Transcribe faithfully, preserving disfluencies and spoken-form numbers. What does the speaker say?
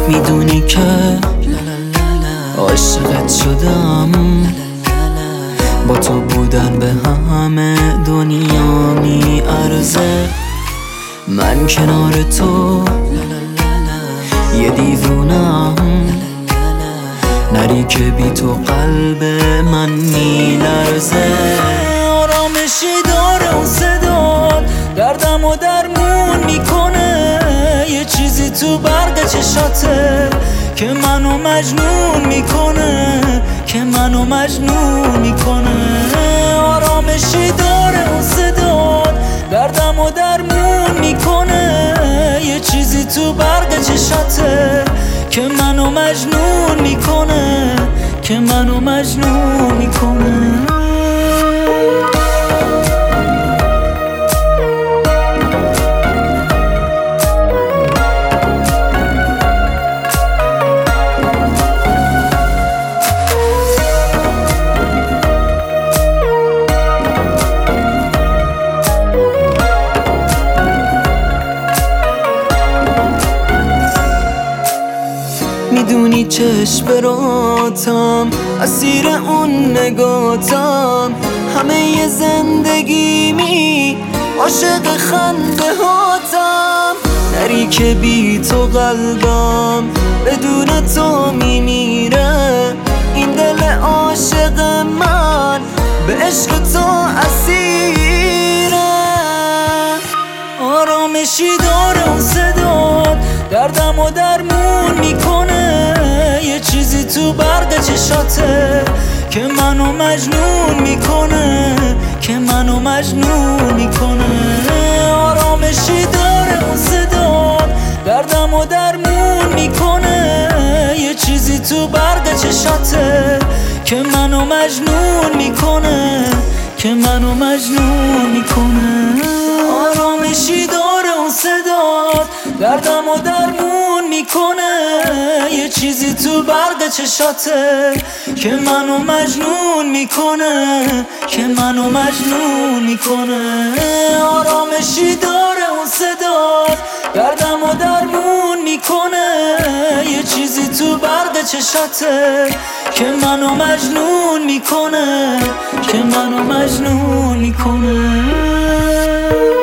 میدونی که عاشقت شدم، با تو بودن به همه دنیا میارزه. من کنار تو یه دیوونم، نری که بی تو قلب من میلرزه. آرامشی داره اون صدات، دردم و درمون میکنه. یه چیزی تو برق چشاته که منو مجنون میکنه، که منو مجنون میکنه. آرامشی داره اون صدات، دردم و درمون میکنه. یه چیزی تو برق چشاته که منو مجنون میکنه، که منو مجنون میکنه. میدونی چشم براتم، اسیر اون نگاتم. همه ی زندگیمی عاشق خنده هاتم. نری که بی تو قلبم بدون تو میمیره. این دل عاشق من به عشق تو اسیره. آرامشی داره اون صدات، دردم و درمون میکنه. یه چیزی تو برق چشاته که منو مجنون میکنه، که منو مجنون میکنه. آرامشی داره اون صدات، دردم و درمون میکنه. یه چیزی تو برق چشاته که منو مجنون میکنه، که منو مجنون میکنه. آرامشی داره اون صدات، دردم و درمون میکنه. یه چیزی تو برق چشاته که منو مجنون میکنه، که منو مجنون میکنه. آرامشی داره اون صدات، دردم و درمون میکنه. یه چیزی تو برق چشاته که منو مجنون میکنه، که منو مجنون میکنه.